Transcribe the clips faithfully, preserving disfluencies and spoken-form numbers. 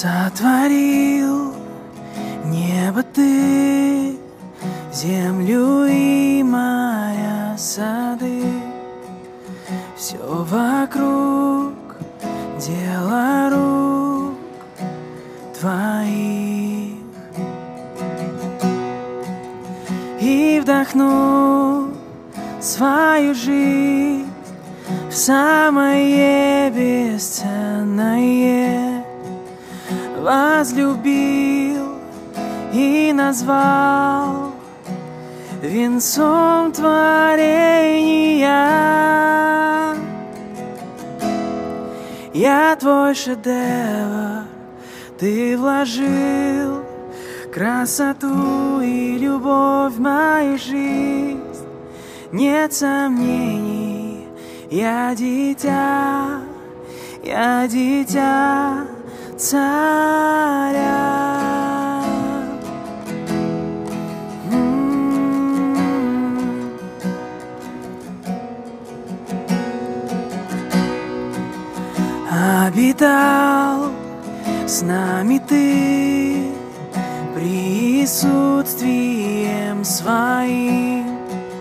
Сотворил небо ты, землю и моря, сады. Все вокруг дело рук твоих. И вдохнул свою жизнь в самое бесценное, возлюбил и назвал венцом творения. Я твой шедевр, ты вложил красоту и любовь в мою жизнь. Нет сомнений, я дитя, я дитя царя. М-м-м. Обитал с нами ты присутствием своим,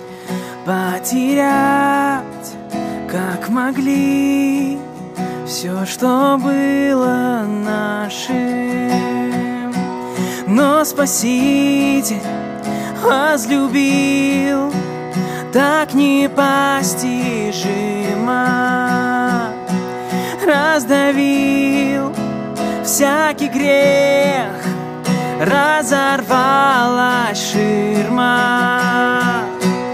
потерять как могли все, что было нашим. Но Спаситель возлюбил так непостижимо, раздавил всякий грех, разорвалась ширма.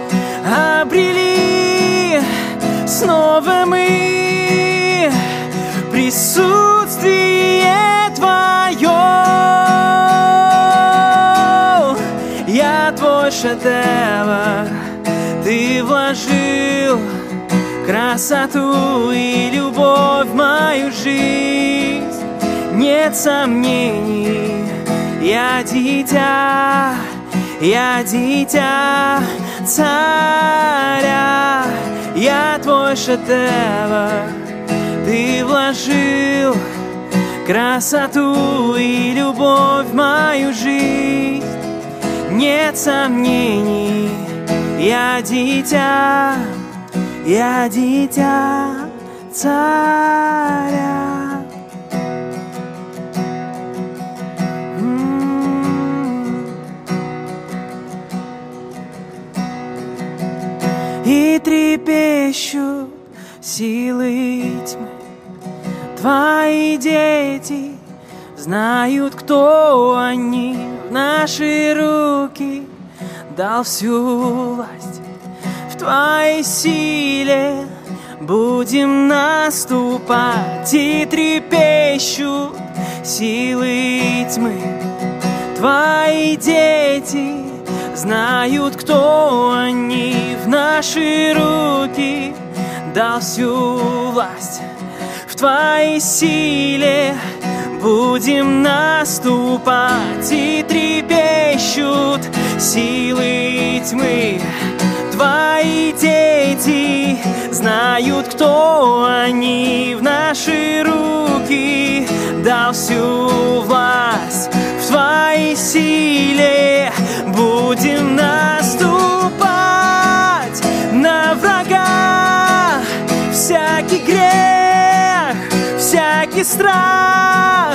Обрели снова мы присутствие Твое. Я Твой шедевр, Ты вложил красоту и любовь в мою жизнь. Нет сомнений, я дитя, я дитя царя. Я Твой шедевр, Ты вложил красоту и любовь в мою жизнь. Нет сомнений, я дитя, я дитя царя. И трепещут силы тьмы, Твои дети знают, кто они. В наши руки дал всю власть, в Твоей силе будем наступать. И трепещут силы тьмы, Твои дети знают, кто они. В наши руки дал всю власть, в Твоей силе будем наступать. И трепещут силы тьмы, Твои дети знают, кто они. В наши руки дал всю власть, в Твоей силе будем наступать на врага. Всякий грех, всякий страх,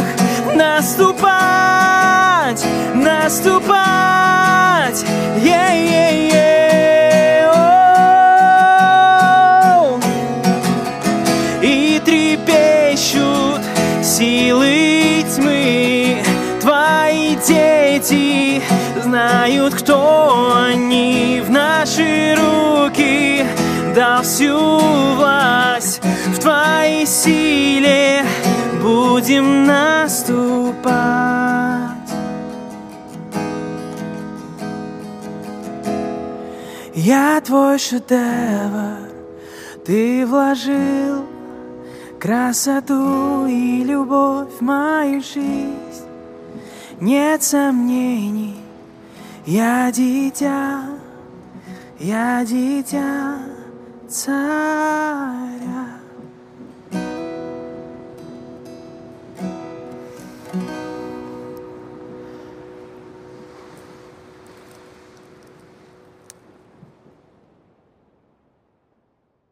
наступать, наступать, е-е-е. О-о-о. И трепещут силы тьмы, Твои дети знают, кто они. В наши руки дал всю власть, в Твоей силе будем наступать. Я Твой шедевр, Ты вложил красоту и любовь в мою жизнь. Нет сомнений, я дитя, я дитя царя.